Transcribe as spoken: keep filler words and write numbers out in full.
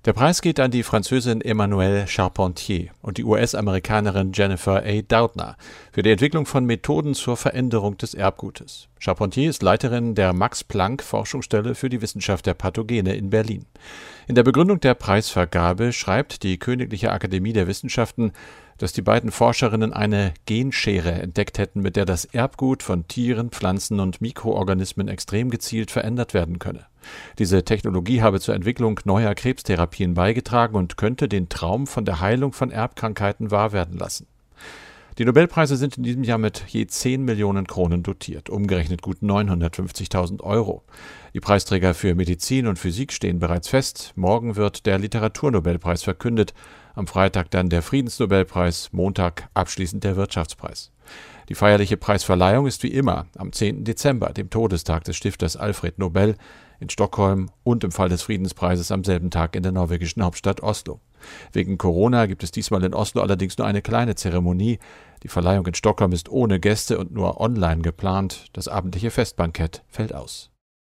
Der Preis geht an die Französin Emmanuelle Charpentier und die U S-Amerikanerin Jennifer A. Doudna für die Entwicklung von Methoden zur Veränderung des Erbgutes. Charpentier ist Leiterin der Max-Planck-Forschungsstelle für die Wissenschaft der Pathogene in Berlin. In der Begründung der Preisvergabe schreibt die Königliche Akademie der Wissenschaften, dass die beiden Forscherinnen eine Genschere entdeckt hätten, mit der das Erbgut von Tieren, Pflanzen und Mikroorganismen extrem gezielt verändert werden könne. Diese Technologie habe zur Entwicklung neuer Krebstherapien beigetragen und könnte den Traum von der Heilung von Erbkrankheiten wahr werden lassen. Die Nobelpreise sind in diesem Jahr mit je zehn Millionen Kronen dotiert, umgerechnet gut neunhundertfünfzigtausend Euro. Die Preisträger für Medizin und Physik stehen bereits fest. Morgen wird der Literaturnobelpreis verkündet, am Freitag dann der Friedensnobelpreis, Montag abschließend der Wirtschaftspreis. Die feierliche Preisverleihung ist wie immer am zehnten Dezember, dem Todestag des Stifters Alfred Nobel, in Stockholm und im Fall des Friedenspreises am selben Tag in der norwegischen Hauptstadt Oslo. Wegen Corona gibt es diesmal in Oslo allerdings nur eine kleine Zeremonie. Die Verleihung in Stockholm ist ohne Gäste und nur online geplant. Das abendliche Festbankett fällt aus.